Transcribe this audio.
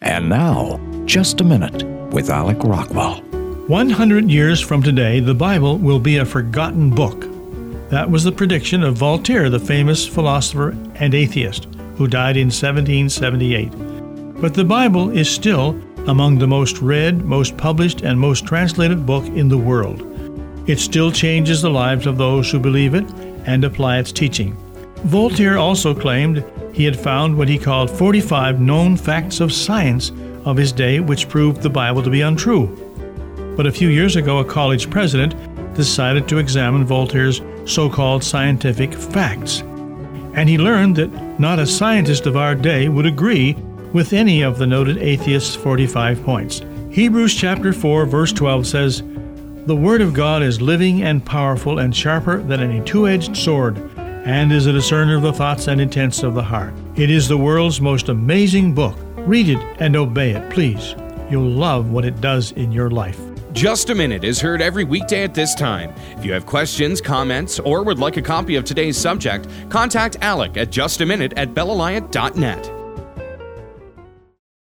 And now, Just a Minute with Alec Rockwell. 100 years from today, the Bible will be a forgotten book. That was the prediction of Voltaire, the famous philosopher and atheist, who died in 1778. But the Bible is still among the most read, most published, and most translated book in the world. It still changes the lives of those who believe it and apply its teaching. Voltaire also claimed he had found what he called 45 known facts of science of his day which proved the Bible to be untrue. But a few years ago, a college president decided to examine Voltaire's so-called scientific facts. And he learned that not a scientist of our day would agree with any of the noted atheist's 45 points. Hebrews chapter 4, verse 12 says, "The Word of God is living and powerful and sharper than any two-edged sword, and is a discerner of the thoughts and intents of the heart." It is the world's most amazing book. Read it and obey it, please. You'll love what it does in your life. Just a Minute is heard every weekday at this time. If you have questions, comments, or would like a copy of today's subject, contact Alec at justaminute@bellalliant.net.